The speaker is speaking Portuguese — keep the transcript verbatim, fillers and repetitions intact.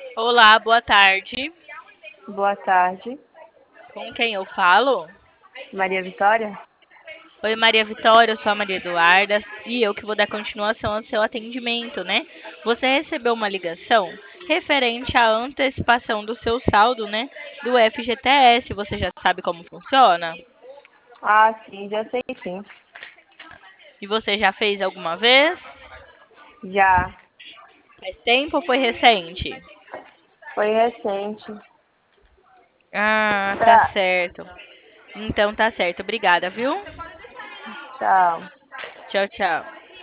Olá, boa tarde. Boa tarde, Com quem eu falo? Maria Vitória. Oi, Maria Vitória, eu sou a Maria Eduarda e eu que vou dar continuação ao seu atendimento, né? Você recebeu uma ligação referente à antecipação do seu saldo, né? Do F G T S. Você já sabe como funciona? Ah, sim, já sei sim. E você já fez alguma vez? Já Faz tempo ou foi recente? foi recente. Ah, tá Pra... certo. Então tá certo. Obrigada, viu? Tchau. Tchau, tchau.